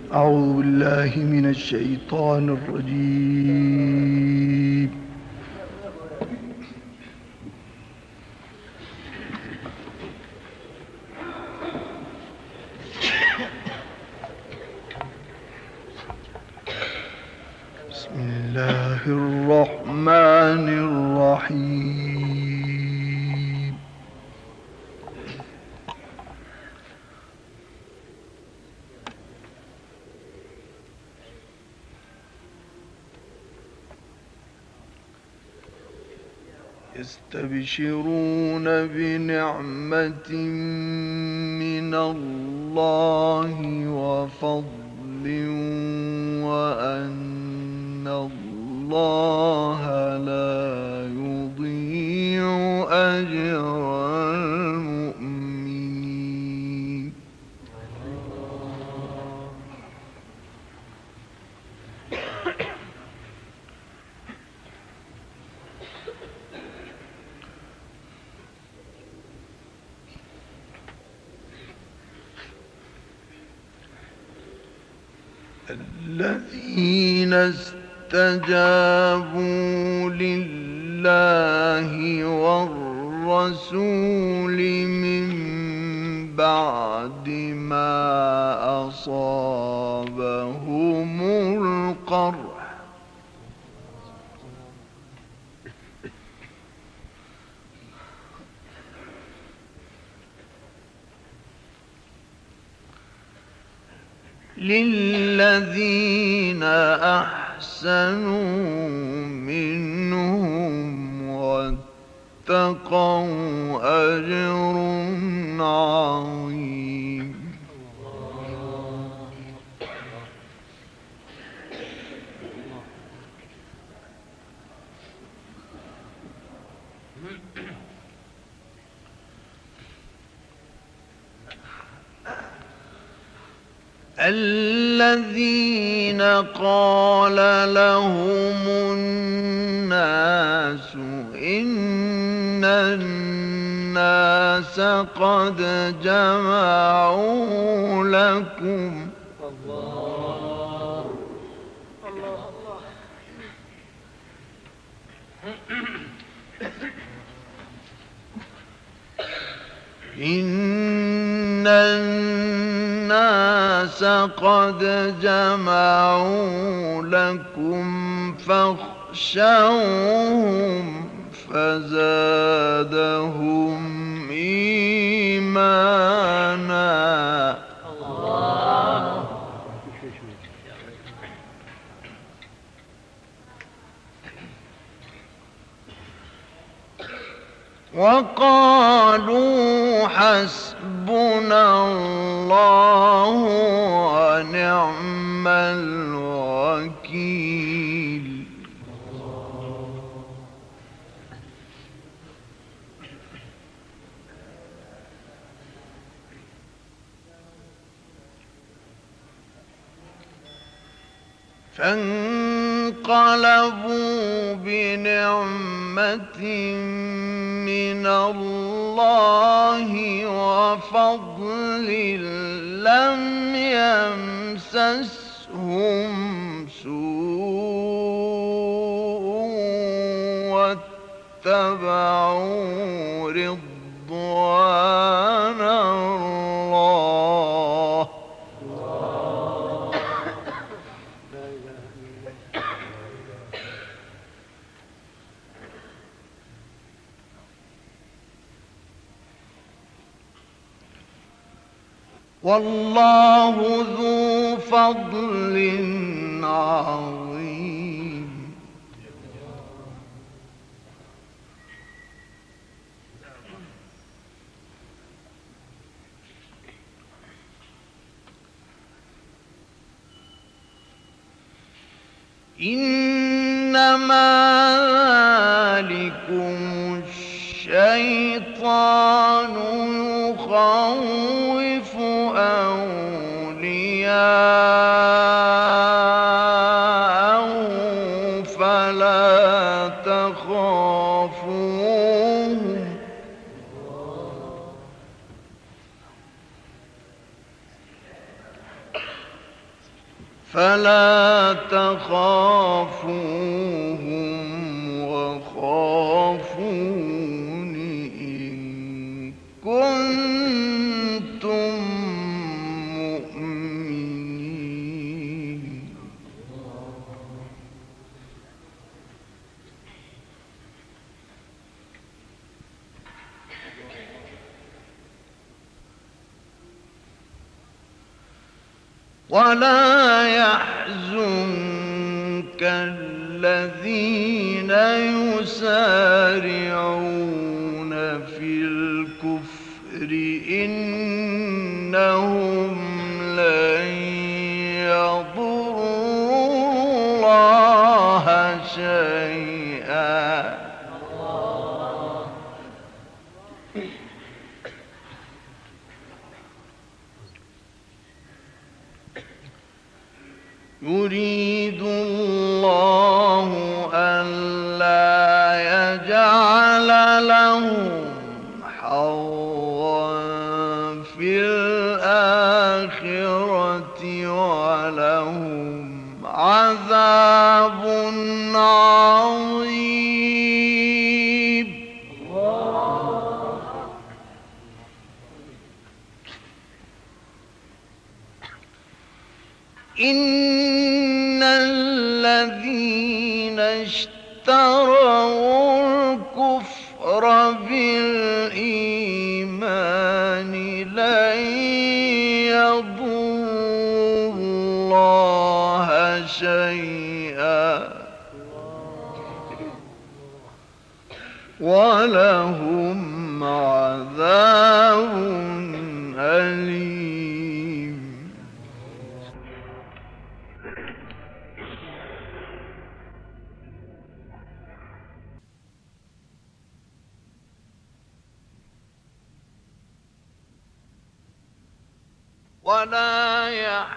أعوذ بالله من الشيطان الرجيم. بسم الله الرحمن الرحيم. يستبشرون بنعمة من الله وفضل وأن الله لا يضيع أجر المؤمنين. الذين استجابوا لله والرسول من بعد ما أصابهم القرح للذين أحسنوا منهم واتقوا أجر عظيم. الذين قال لهم الناس إن الناس قد جمعوا لكم إن الناس قد جمعوا لكم فاخشوهم فزادهم إيمانا وقالوا حسبنا الله ونعم الوكيل. فانقلبوا بنعمة من الله وفضل لم يمسسهم سوء واتبعوا رضوان الله والله ذو فضل عظيم. إنما ذلكم الشيطان يخوف أولياءه فلا تخافوهم فلا تخافوهم وخافون إن كنتم مؤمنين. ولا يحزنك الذين يسارعون في الكفر إنهم لن يضروا الله شيئا يريد الله ألا يجعل لهم حظا في الآخرة ولهم عذاب عظيم. إن الذين اشتروا الكفر بالإيمان لن يضروا الله شيئا ولهم عذاب أليم. ولا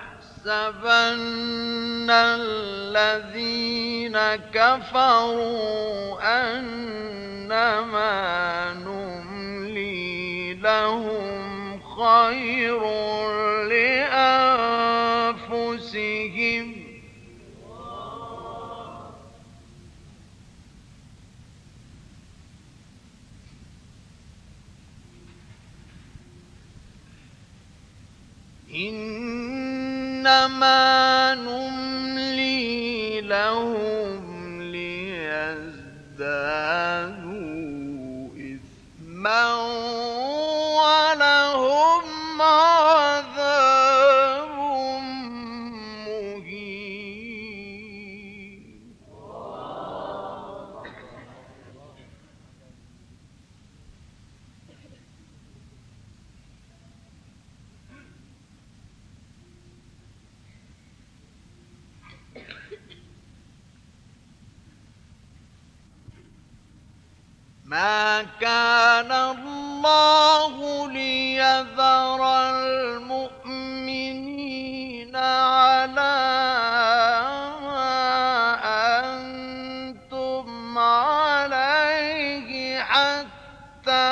يحسبن الذين كفروا أنما نملي لهم خير لأنفسهم إنما نملي لهم ليزدادوا إثما ولهم عذاب مهين. ما كان الله ليذر المؤمنين على ما أنتم عليه حتى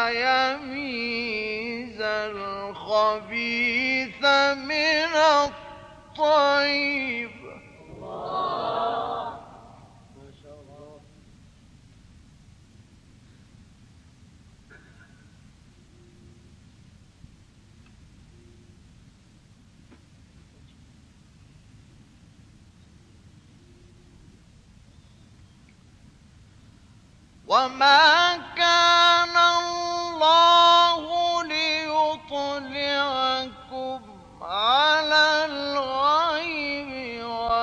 يميز الخبيث من الطيب. وما كان الله ليطلعكم على الغيب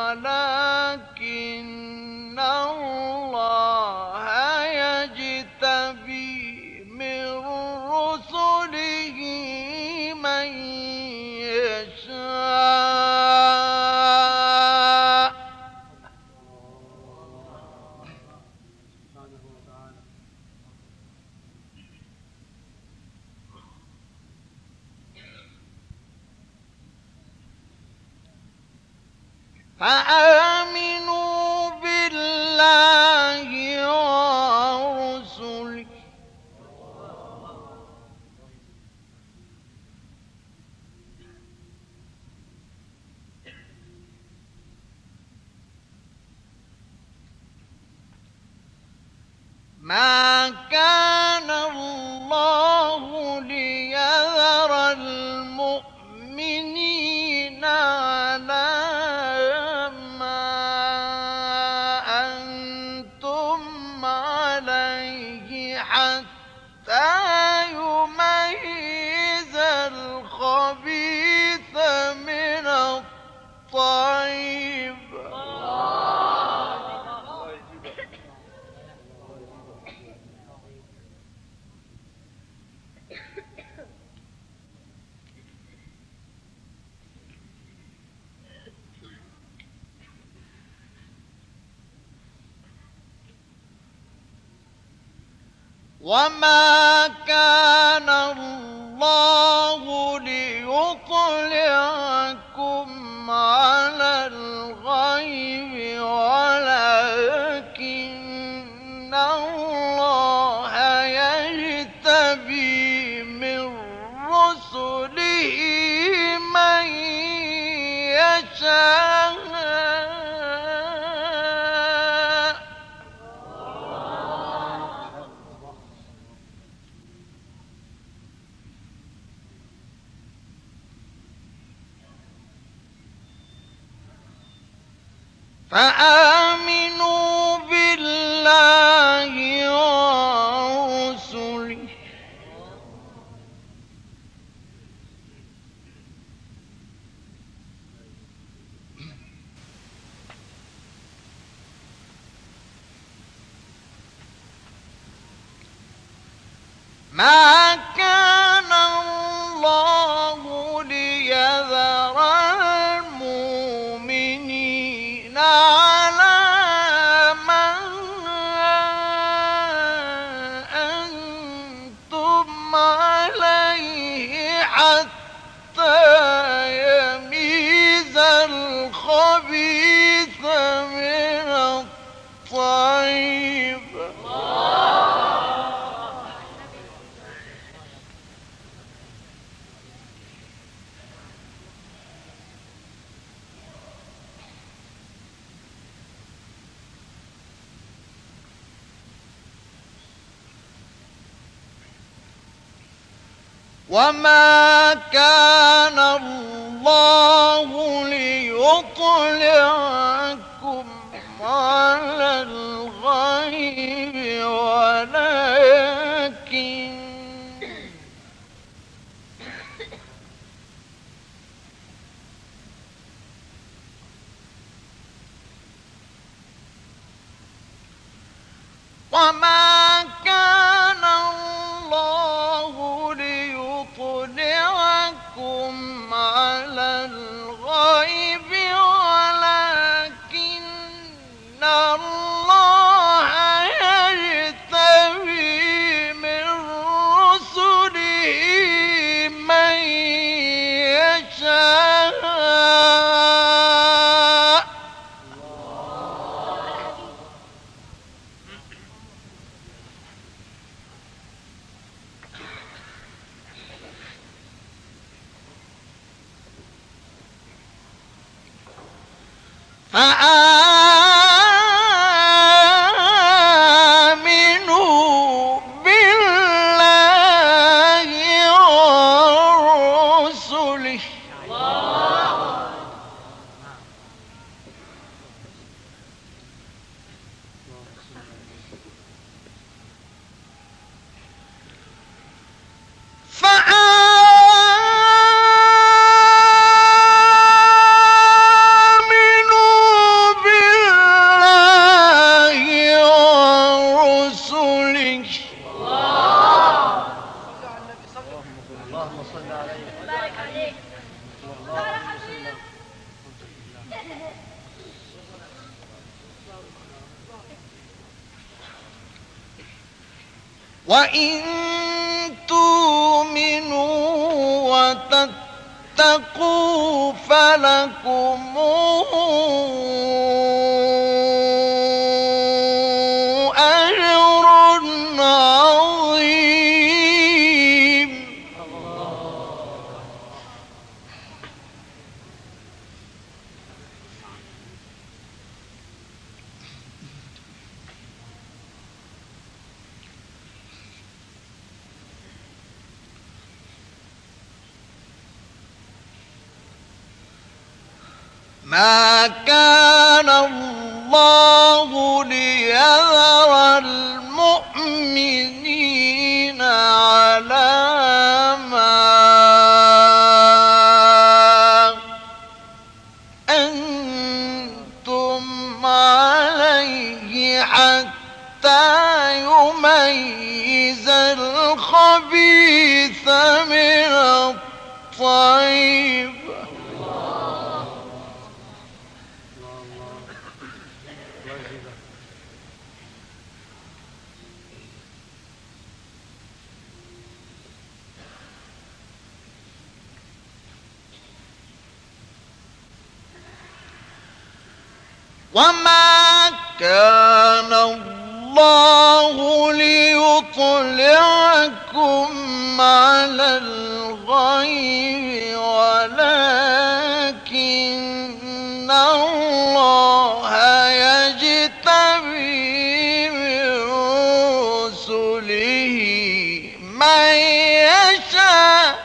ولكن الله يجتبي من رسله من يشاء فآمنوا بالله ورسله ما كان الله ليذر المؤمنين على ما أنتم عليه حتى يميز الخبيث من الطيب. وما كان الله ليطلعكم على الغيب ولكن الله يجتبي من رسله من يشاء. فآمنوا بالله ورسله ما كان الله ليذر المؤمنين على ما أنتم عليه حتى يميز الخبيث من الطيب. وما كان الله ليطلعكم على الغيب وما كان الله ليطلعكم على الغيب ولكن الله يجتبي من رسله من يشاء. فآمنوا بالله ورسله وإن تؤمنوا وتتقوا فلكم أجر عظيم. ما كان الله ليذر المؤمنين على ما أنتم عليه حتى يميز الخبيث من الطيب. وما كان الله ليطلعكم على الغيب ولكن الله يجتبي من رسله من يشاء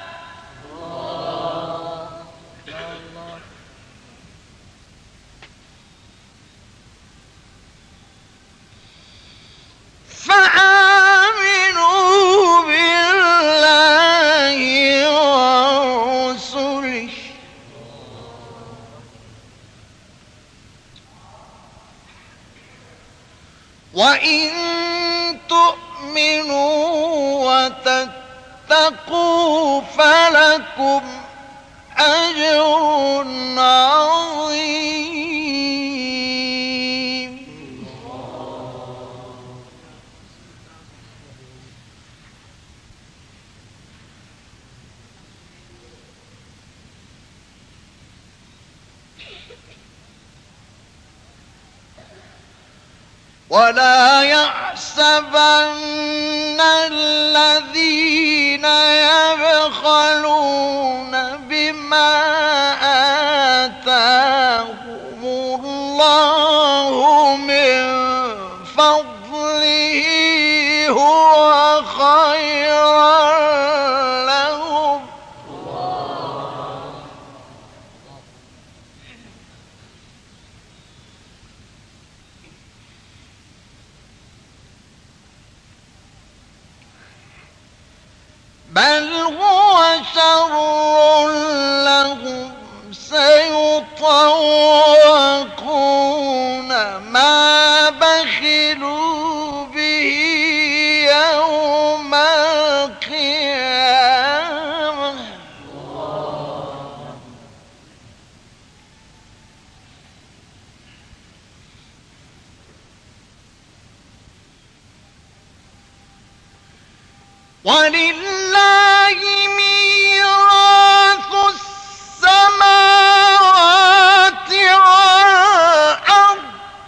فآمنوا بالله ورسله وإن تؤمنوا وتتقوا فلكم أجر عظيم. ولا يحسبن الذين يبخلون بما آتاهم الله من فضله هو خيرا لهم بل هو شر لهم سيطوقون ما بخلوا به يوم القيامة ولله ميراث السماوات والأرض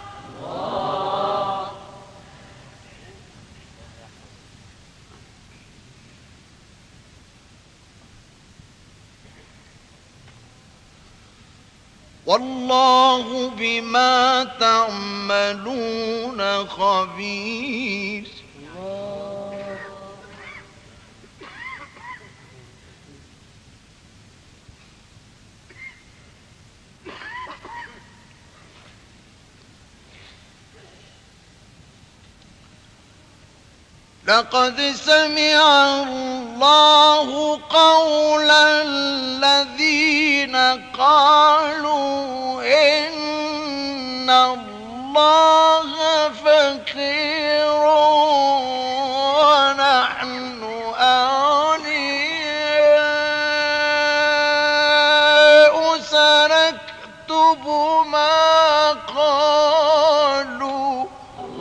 والله بما تعملون خبير. لقد سمع الله قول الذين قالوا إن الله فقير ونحن أغنياء سنكتب ما قالوا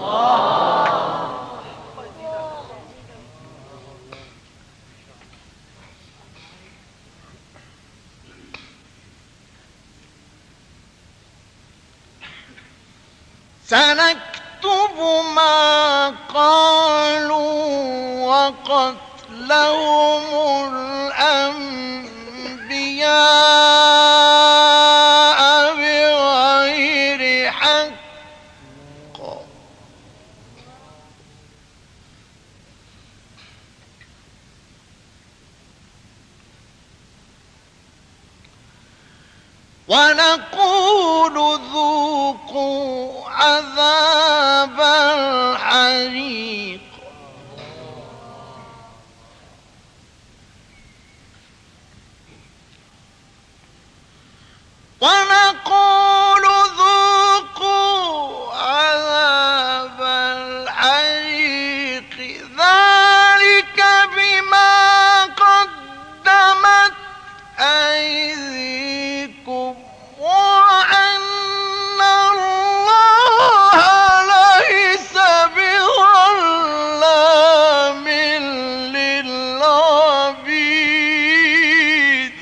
سنكتب ما قالوا وقتلهم الأنبياء بغير حق ونقول ذوقوا عذاب الحريق ونقول ذوقوا عذاب الحريق ذلك بما قدمت أيديكم وأن الله ليس بظلام للعبيد.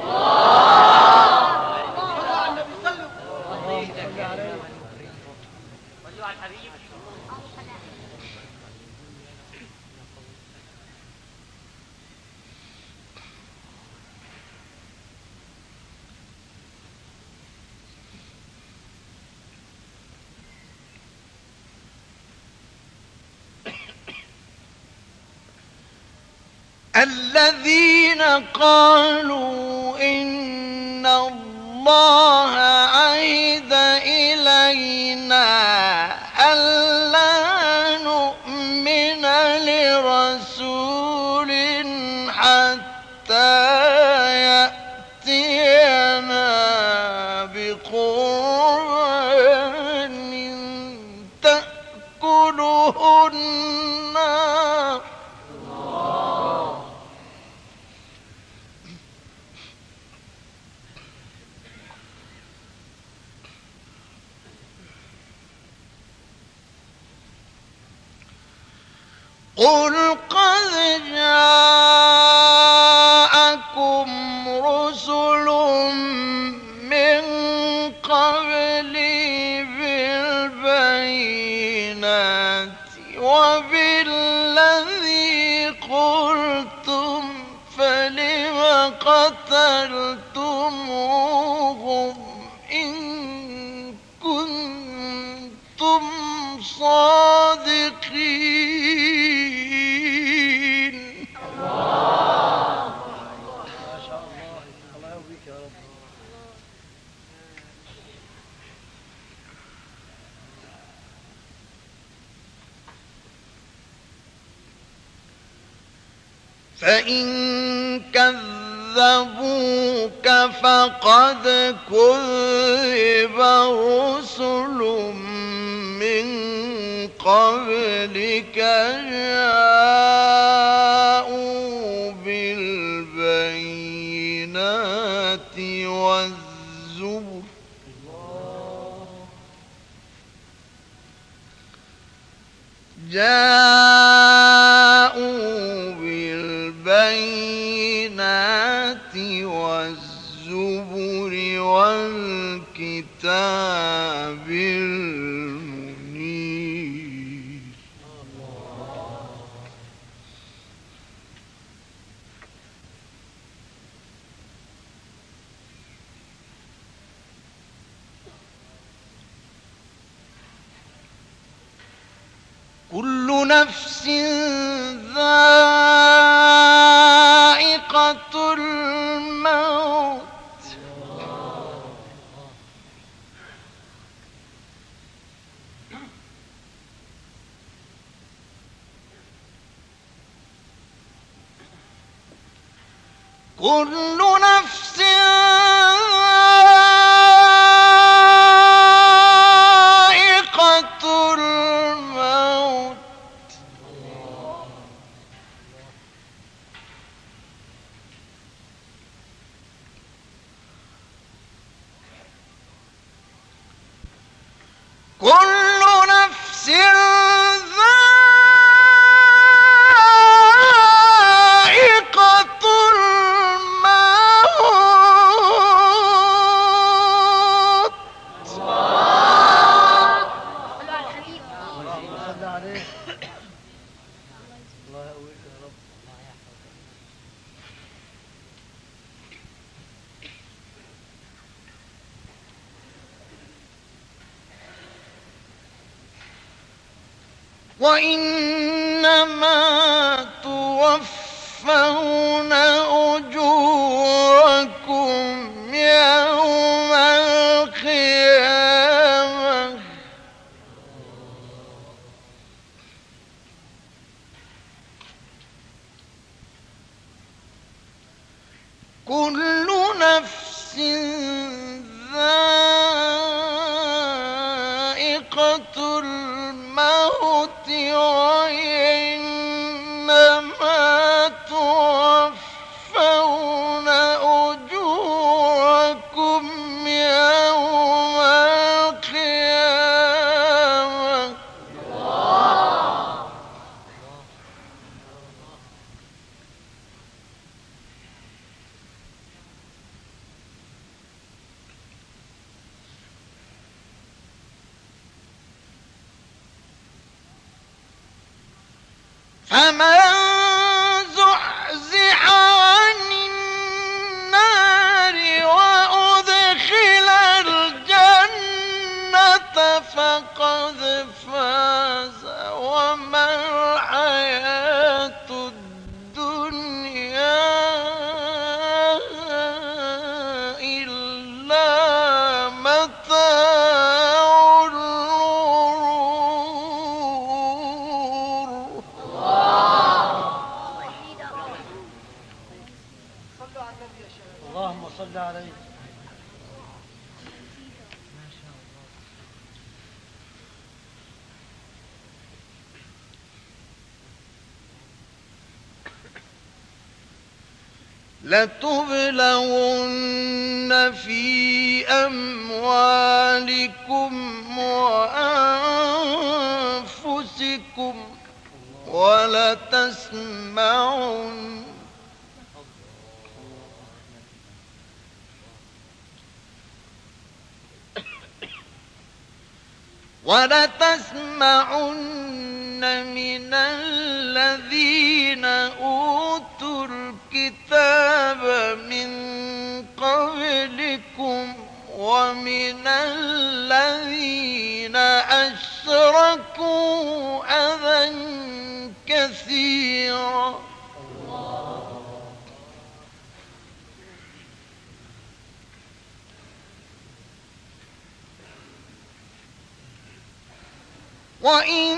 الذين قالوا إن الله عهد إلينا ألا نؤمن لرسول حتى يأتينا بقربان تأكله النار قل قد جاءكم رسل من قبلي بالبينات وبالذي قلتم فلم قتلتموهم إن كنتم صادقين. فإن كذبوك فقد كذب رسل من قبلك جاءوا بالبينات والزبر والكتاب المنير. كل نفس ذائقة الموت كل نفس ذائقة الموت كل نفس وإنما توفون أجوركم يوم فمن زحزح عن النار وأدخل الجنة فقد فاز وما الحياة الدنيا إلا متاع الغرور. اللهم صل عليه. لتبلغن في أموالكم وأنفسكم ولتسمعن من الذين أوتوا الكتاب من قبلكم ومن الذين أشركوا أذى كثيرا وإن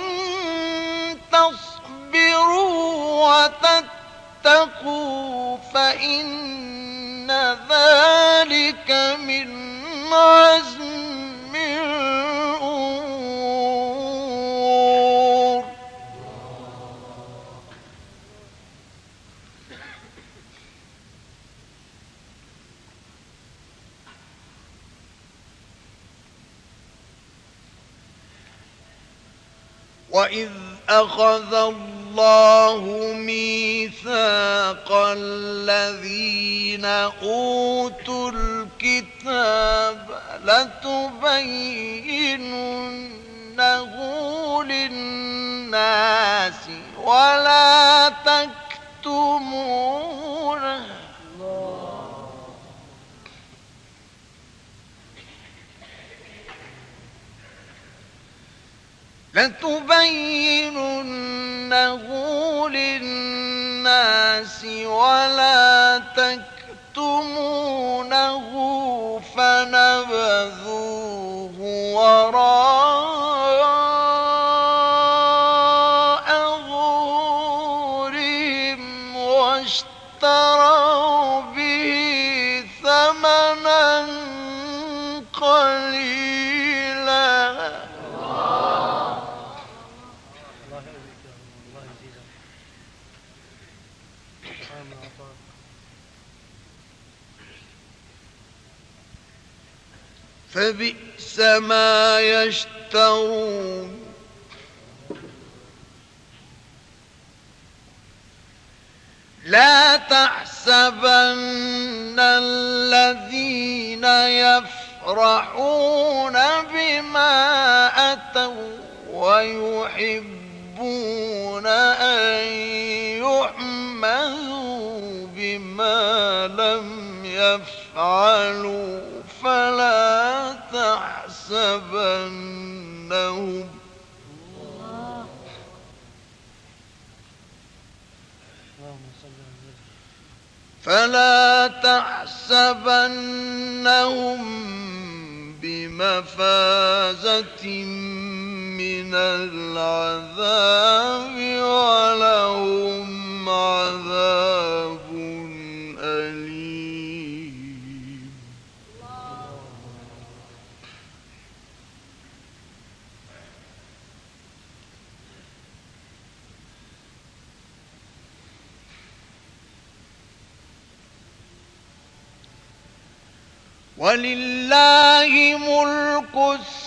تصبروا وتتقوا فإن ذلك من عزم الأمور. وإذ أخذ الله ميثاق الذين أوتوا الكتاب لتبيننه للناس ولا تكتمونه للناس ولا تكتمونه فنبذوه وراء ظهورهم واشتروا به ثمنا قليلا. فبئس ما يشترون لا تحسبن الذين يفرحون بما أتوا ويحبون أن يحمدوا بما لم يفعلوا فلا تحسبنهم بمفازة من العذاب ولهم عذاب أليم. ولله ملك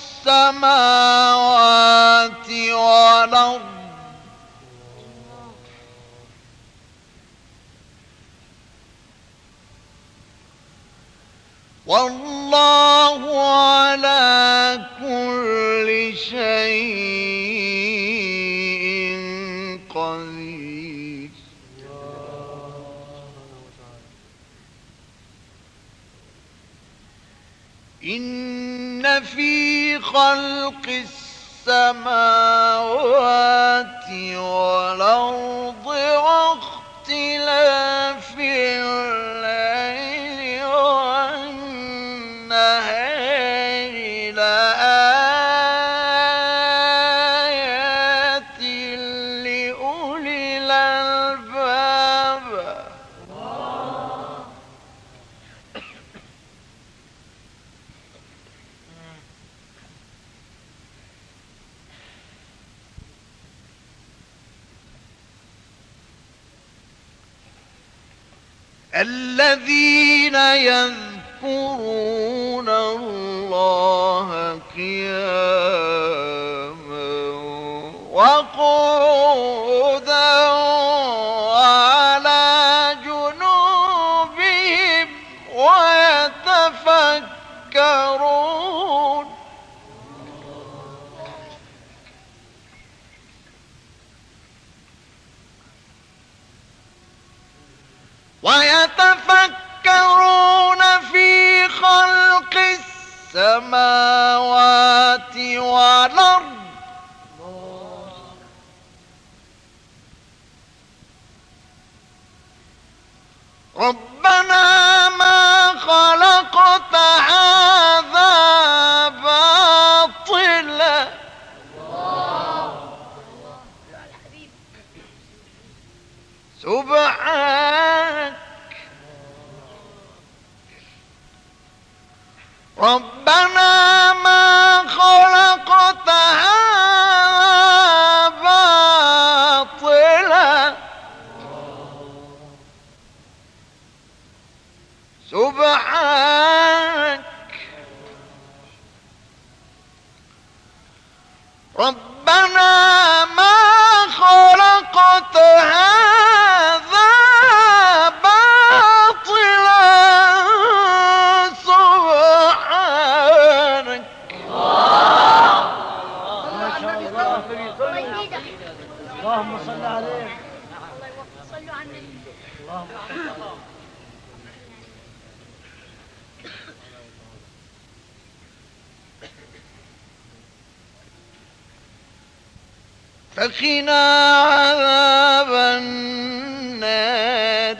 السماوات والأرض والله على كل شيء قدير. إن في خلق السماوات والأرض واختلاف الليل والنهار لآيات لأولي الألباب. الذين يذكرون الله قياما وقعودا وعلى جنوبهم ويتفكرون في خلق السماوات والأرض ربنا ما خلقت هذا باطلا سبحانك ربنا ما خلقت هذا باطلا سبحانك ربنا ما خلقت هذا باطلا سبحانك. اللهم صل عليه. صلوا على النبي. فقنا عذاب النار.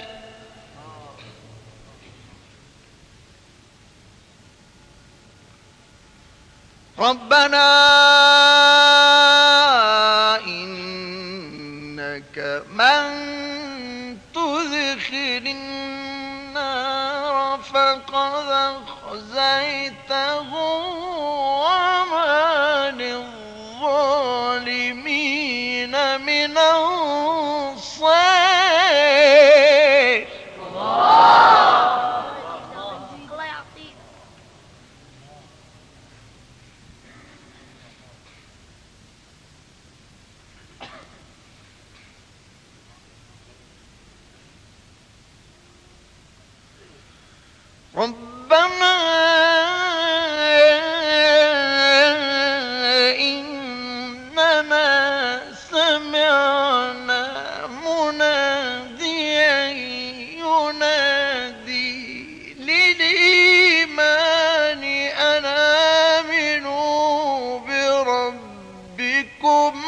ربنا إنك من تدخل النار فقد أخزيته وما للظالمين من أنصار. الله يعطيك. ربنا إننا سمعنا مناديا ينادي للإيمان أن آمنوا بربكم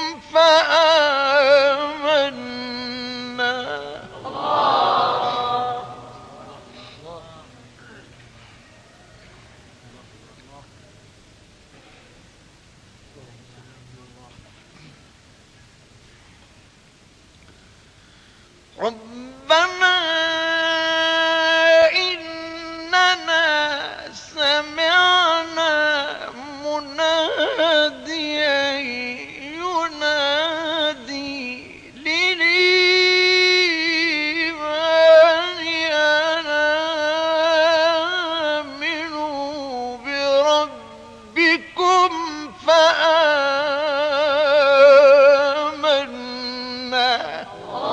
فآمنا. ربنا إننا سمعنا مناديا ينادي للإيمان أن آمنوا بربكم فآمنا.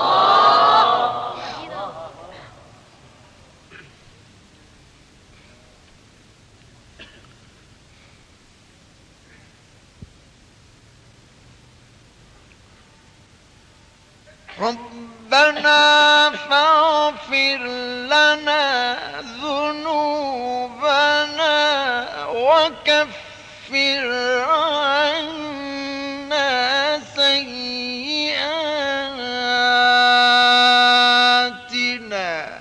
ربنا فاغفر لنا ذنوبنا وكفر عنا سيئاتنا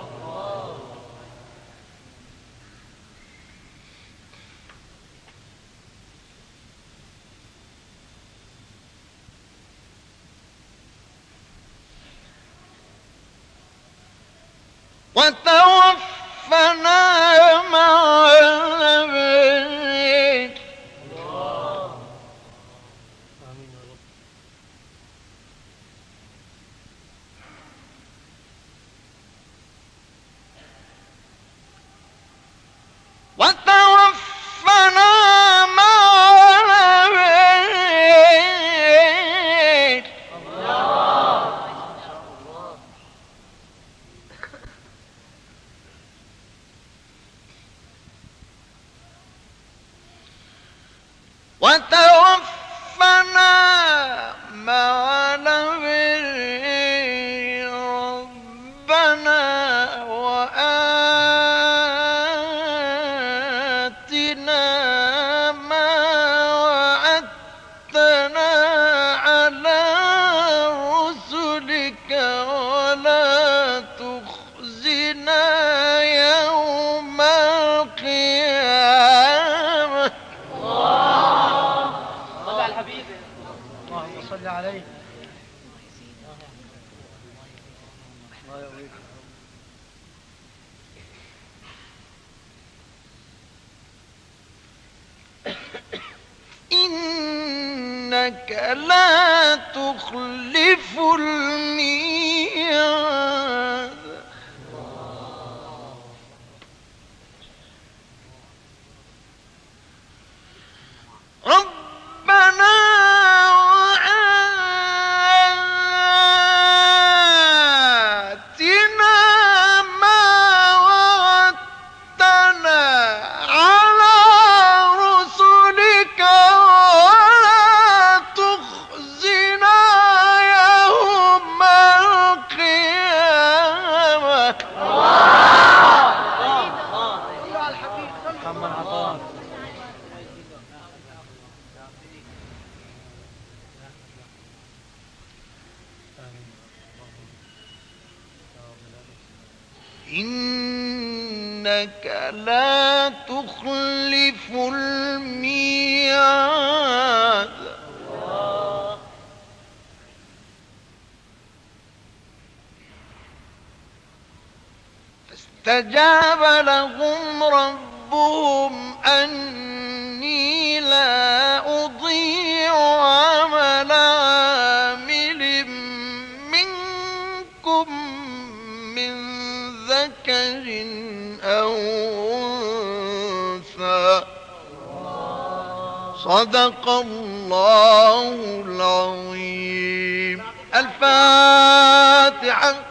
وتوفنا مع الأبرار. وتوفنا مع الأبرار. وتوفنا مع الأبرار ربنا وآتنا ما وعدتنا على رسلك ولا تخزنا يوم القيامة. صل على الحبيب. اللهم صل عليه. الله يقويك. إنك لا تخلف الميعاد. ربنا وآتنا ما وعدتنا على رسلك ولا تخزنا يوم القيامة. صلوا على الحبيب. محمد عطاء. إنك لا تخلف الميعاد. فاستجاب لهم ربهم أني لا أضيع عمل عامل منكم من ذكر أو أنثى. صدق الله العظيم. الفاتحة.